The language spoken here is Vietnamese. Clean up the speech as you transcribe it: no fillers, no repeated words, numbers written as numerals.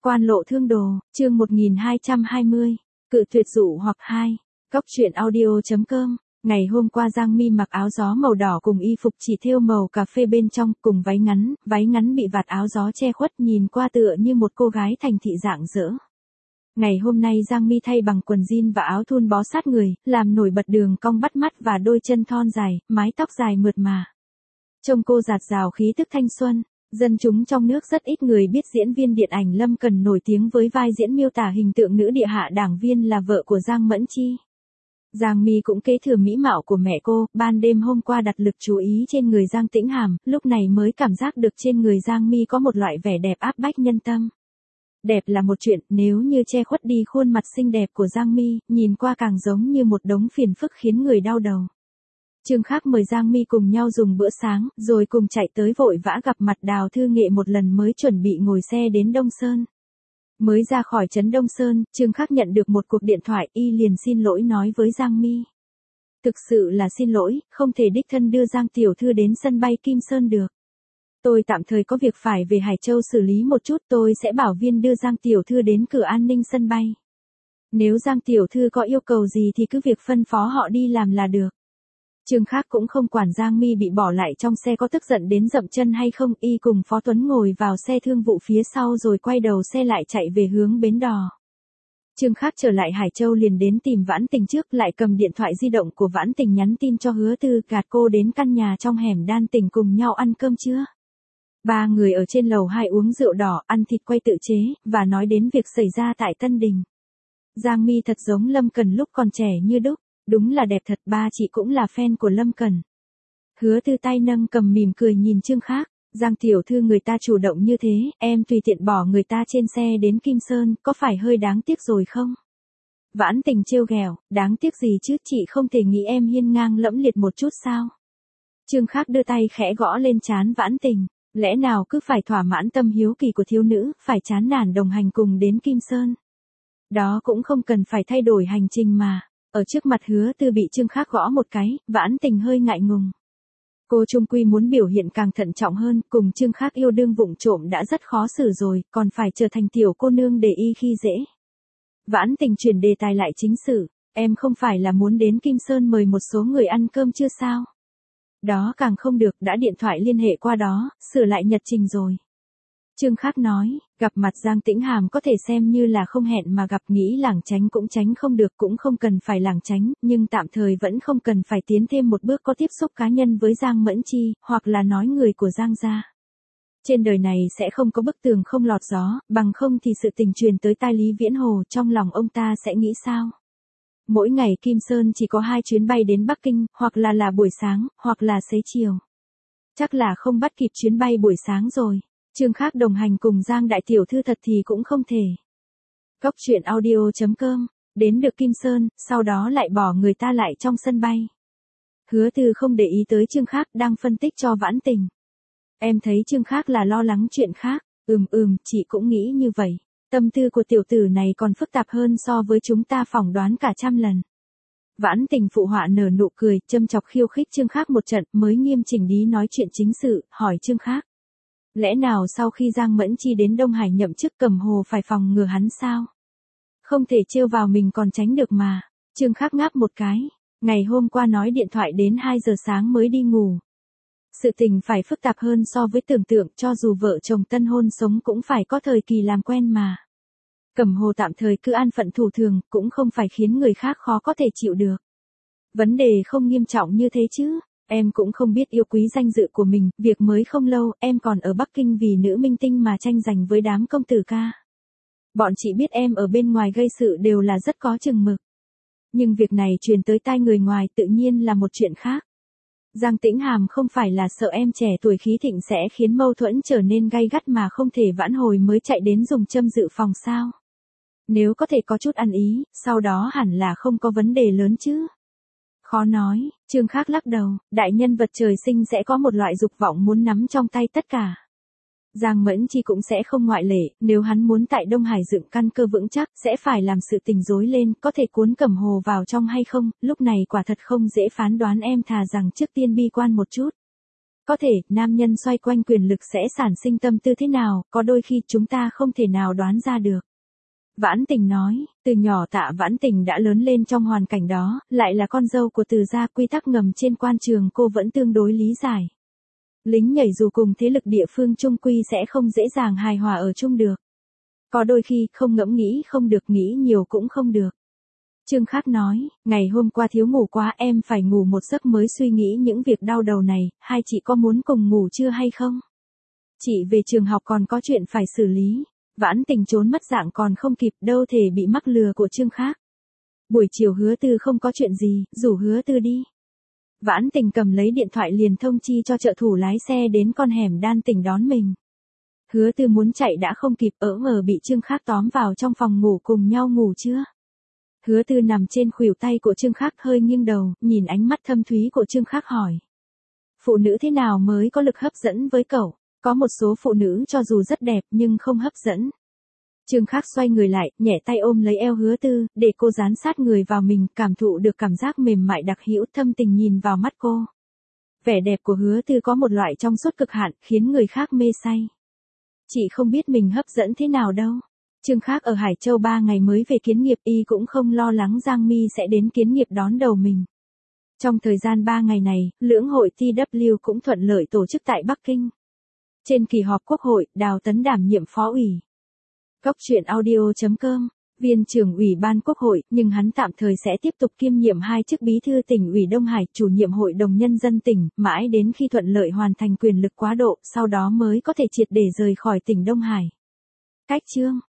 Quan lộ thương đồ, chương 1220, cự tuyệt dụ hoặc 2. Cóc truyện audio.com. Ngày hôm qua Giang Mi mặc áo gió màu đỏ cùng y phục chỉ thêu màu cà phê bên trong cùng váy ngắn bị vạt áo gió che khuất nhìn qua tựa như một cô gái thành thị rạng rỡ. Ngày hôm nay Giang Mi thay bằng quần jean và áo thun bó sát người, làm nổi bật đường cong bắt mắt và đôi chân thon dài, mái tóc dài mượt mà. Trông cô dạt dào khí tức thanh xuân. Dân chúng trong nước rất ít người biết diễn viên điện ảnh Lâm Cần nổi tiếng với vai diễn miêu tả hình tượng nữ địa hạ đảng viên là vợ của Giang Mẫn Chi. Giang Mi cũng kế thừa mỹ mạo của mẹ cô, ban đêm hôm qua đặt lực chú ý trên người Giang Tĩnh Hàm, lúc này mới cảm giác được trên người Giang Mi có một loại vẻ đẹp áp bách nhân tâm. Đẹp là một chuyện, nếu như che khuất đi khuôn mặt xinh đẹp của Giang Mi, nhìn qua càng giống như một đống phiền phức khiến người đau đầu. Trương Khắc mời Giang Mi cùng nhau dùng bữa sáng, rồi cùng chạy tới vội vã gặp mặt Đào Thư Nghệ một lần mới chuẩn bị ngồi xe đến Đông Sơn. Mới ra khỏi trấn Đông Sơn, Trương Khắc nhận được một cuộc điện thoại, y liền xin lỗi nói với Giang Mi. Thực sự là xin lỗi, không thể đích thân đưa Giang tiểu thư đến sân bay Kim Sơn được. Tôi tạm thời có việc phải về Hải Châu xử lý một chút, tôi sẽ bảo viên đưa Giang tiểu thư đến cửa an ninh sân bay. Nếu Giang tiểu thư có yêu cầu gì thì cứ việc phân phó họ đi làm là được. Trương Khắc cũng không quản Giang Mi bị bỏ lại trong xe có tức giận đến dậm chân hay không, y cùng Phó Tuấn ngồi vào xe thương vụ phía sau rồi quay đầu xe lại chạy về hướng bến đò. Trương Khắc trở lại Hải Châu liền đến tìm Vãn Tình trước, lại cầm điện thoại di động của Vãn Tình nhắn tin cho Hứa Tư, gạt cô đến căn nhà trong hẻm Đan Tỉnh cùng nhau ăn cơm trưa. Ba người ở trên lầu 2 uống rượu đỏ, ăn thịt quay tự chế, và nói đến việc xảy ra tại Tân Đình. Giang Mi thật giống Lâm Cần lúc còn trẻ như đúc. Đúng là đẹp thật, ba chị cũng là fan của Lâm Cần. Hứa Tư tay nâng cầm mỉm cười nhìn Trương Khắc, Giang tiểu thư người ta chủ động như thế, em tùy tiện bỏ người ta trên xe đến Kim Sơn, có phải hơi đáng tiếc rồi không? Vãn Tình trêu ghẹo, đáng tiếc gì chứ, chị không thể nghĩ em hiên ngang lẫm liệt một chút sao? Trương Khắc đưa tay khẽ gõ lên trán Vãn Tình, lẽ nào cứ phải thỏa mãn tâm hiếu kỳ của thiếu nữ, phải chán nản đồng hành cùng đến Kim Sơn? Đó cũng không cần phải thay đổi hành trình mà. Ở trước mặt Hứa Tư bị Trương Khắc gõ một cái, Vãn Tình hơi ngại ngùng. Cô chung quy muốn biểu hiện càng thận trọng hơn, cùng Trương Khắc yêu đương vụng trộm đã rất khó xử rồi, còn phải trở thành tiểu cô nương để y khi dễ. Vãn Tình chuyển đề tài lại chính sự, em không phải là muốn đến Kim Sơn mời một số người ăn cơm chưa sao? Đó càng không được, đã điện thoại liên hệ qua đó, sửa lại nhật trình rồi. Trương Khắc nói, gặp mặt Giang Tĩnh Hàm có thể xem như là không hẹn mà gặp, nghĩ lảng tránh cũng tránh không được, cũng không cần phải lảng tránh, nhưng tạm thời vẫn không cần phải tiến thêm một bước có tiếp xúc cá nhân với Giang Mẫn Chi, hoặc là nói người của Giang gia. Trên đời này sẽ không có bức tường không lọt gió, bằng không thì sự tình truyền tới tai Lý Viễn Hồ, trong lòng ông ta sẽ nghĩ sao? Mỗi ngày Kim Sơn chỉ có 2 chuyến bay đến Bắc Kinh, hoặc là buổi sáng, hoặc là xế chiều. Chắc là không bắt kịp chuyến bay buổi sáng rồi. Trương Khắc đồng hành cùng Giang đại tiểu thư thật thì cũng không thể. Cóc truyện audio.com, đến được Kim Sơn, sau đó lại bỏ người ta lại trong sân bay. Hứa Tư không để ý tới Trương Khắc đang phân tích cho Vãn Tình. Em thấy Trương Khắc là lo lắng chuyện khác, chị cũng nghĩ như vậy. Tâm tư của tiểu tử này còn phức tạp hơn so với chúng ta phỏng đoán cả trăm lần. Vãn Tình phụ họa nở nụ cười, châm chọc khiêu khích Trương Khắc một trận mới nghiêm chỉnh lý nói chuyện chính sự, hỏi Trương Khắc. Lẽ nào sau khi Giang Mẫn Chi đến Đông Hải nhậm chức Cẩm Hồ phải phòng ngừa hắn sao? Không thể trêu vào mình còn tránh được mà. Trương Khắc ngáp một cái. Ngày hôm qua nói điện thoại đến 2 giờ sáng mới đi ngủ. Sự tình phải phức tạp hơn so với tưởng tượng, cho dù vợ chồng tân hôn sống cũng phải có thời kỳ làm quen mà. Cẩm Hồ tạm thời cứ an phận thủ thường, cũng không phải khiến người khác khó có thể chịu được. Vấn đề không nghiêm trọng như thế chứ. Em cũng không biết yêu quý danh dự của mình, việc mới không lâu, em còn ở Bắc Kinh vì nữ minh tinh mà tranh giành với đám công tử ca. Bọn chị biết em ở bên ngoài gây sự đều là rất có chừng mực. Nhưng việc này truyền tới tai người ngoài tự nhiên là một chuyện khác. Giang Tĩnh Hàm không phải là sợ em trẻ tuổi khí thịnh sẽ khiến mâu thuẫn trở nên gay gắt mà không thể vãn hồi mới chạy đến dùng châm dự phòng sao. Nếu có thể có chút ăn ý, sau đó hẳn là không có vấn đề lớn chứ. Khó nói, Trương Khắc lắc đầu, đại nhân vật trời sinh sẽ có một loại dục vọng muốn nắm trong tay tất cả. Giang Mẫn Chi cũng sẽ không ngoại lệ, nếu hắn muốn tại Đông Hải dựng căn cơ vững chắc, sẽ phải làm sự tình rối lên, có thể cuốn Cẩm Hồ vào trong hay không, lúc này quả thật không dễ phán đoán, em thà rằng trước tiên bi quan một chút. Có thể, nam nhân xoay quanh quyền lực sẽ sản sinh tâm tư thế nào, có đôi khi chúng ta không thể nào đoán ra được. Vãn Tình nói, từ nhỏ Tạ Vãn Tình đã lớn lên trong hoàn cảnh đó, lại là con dâu của Từ gia, quy tắc ngầm trên quan trường cô vẫn tương đối lý giải. Lính nhảy dù cùng thế lực địa phương chung quy sẽ không dễ dàng hài hòa ở chung được. Có đôi khi, không ngẫm nghĩ không được, nghĩ nhiều cũng không được. Trương Khắc nói, ngày hôm qua thiếu ngủ quá, em phải ngủ một giấc mới suy nghĩ những việc đau đầu này, hai chị có muốn cùng ngủ chưa hay không? Chị về trường học còn có chuyện phải xử lý. Vãn Tình trốn mất dạng còn không kịp, đâu thể bị mắc lừa của Trương Khắc. Buổi chiều Hứa Tư không có chuyện gì, rủ Hứa Tư đi. Vãn Tình cầm lấy điện thoại liền thông chi cho trợ thủ lái xe đến con hẻm Đan Tỉnh đón mình. Hứa Tư muốn chạy đã không kịp, bị Trương Khắc tóm vào trong phòng ngủ, cùng nhau ngủ chưa? Hứa Tư nằm trên khuỷu tay của Trương Khắc, hơi nghiêng đầu, nhìn ánh mắt thâm thúy của Trương Khắc hỏi. Phụ nữ thế nào mới có lực hấp dẫn với cậu? Có một số phụ nữ cho dù rất đẹp nhưng không hấp dẫn. Trương Khắc xoay người lại, nhẹ tay ôm lấy eo Hứa Tư, để cô dán sát người vào mình, cảm thụ được cảm giác mềm mại đặc hữu, thâm tình nhìn vào mắt cô. Vẻ đẹp của Hứa Tư có một loại trong suốt cực hạn, khiến người khác mê say. Chị không biết mình hấp dẫn thế nào đâu. Trương Khắc ở Hải Châu 3 ngày mới về kiến nghiệp, y cũng không lo lắng Giang Mi sẽ đến kiến nghiệp đón đầu mình. Trong thời gian 3 ngày này, lưỡng hội TW cũng thuận lợi tổ chức tại Bắc Kinh. Trên kỳ họp Quốc hội, Đào Tấn đảm nhiệm phó ủy. Góc truyện audio.com, viên trưởng Ủy ban Quốc hội, nhưng hắn tạm thời sẽ tiếp tục kiêm nhiệm 2 chức bí thư tỉnh ủy Đông Hải, chủ nhiệm Hội đồng Nhân dân tỉnh, mãi đến khi thuận lợi hoàn thành quyền lực quá độ, sau đó mới có thể triệt để rời khỏi tỉnh Đông Hải. Cách chương